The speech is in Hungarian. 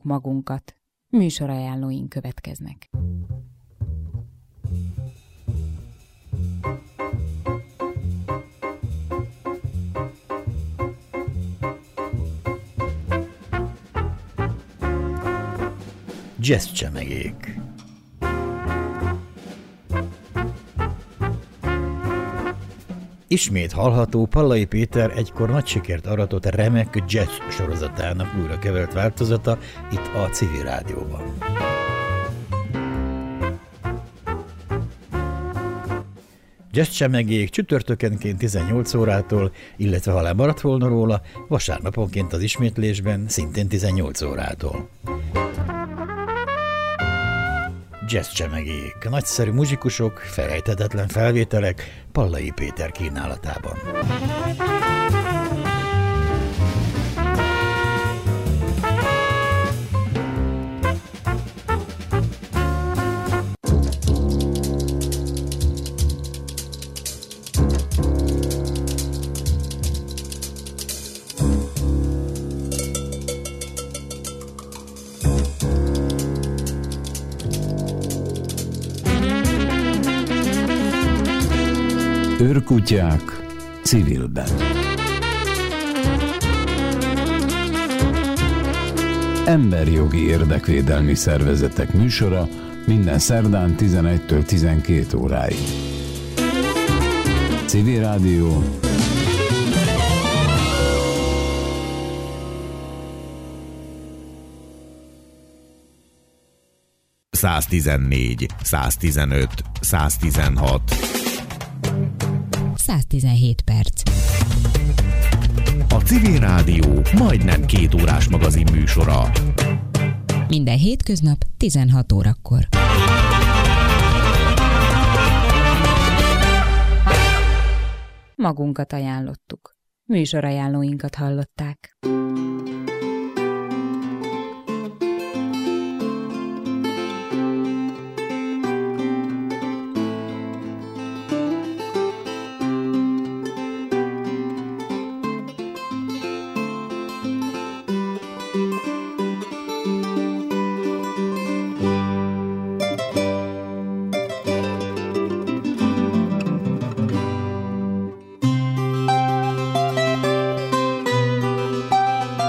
magunkat. Műsorajánlóink következnek. Jazzcsemegék. Ismét hallható Pallai Péter egykor nagy sikert aratott remek jazz sorozatának újra kevert változata itt a Civil Rádióban. Jazzcsemegék csütörtökenként 18 órától, illetve ha lemaradt volna róla, vasárnaponként az ismétlésben szintén 18 órától. Jazzcsemegék, nagyszerű muzsikusok, felejthetetlen felvételek Pallai Péter kínálatában. Őrkutyák civilben. Emberjogi érdekvédelmi szervezetek műsora minden szerdán 11-től 12 óráig. Civil Rádió. ...114, 115, 116... 117 perc. A Civil Rádió majdnem 2 órás magazin műsora. Minden hétköznap 16 órakor. Magunkat ajánlottuk. Műsorajánlóinkat hallották.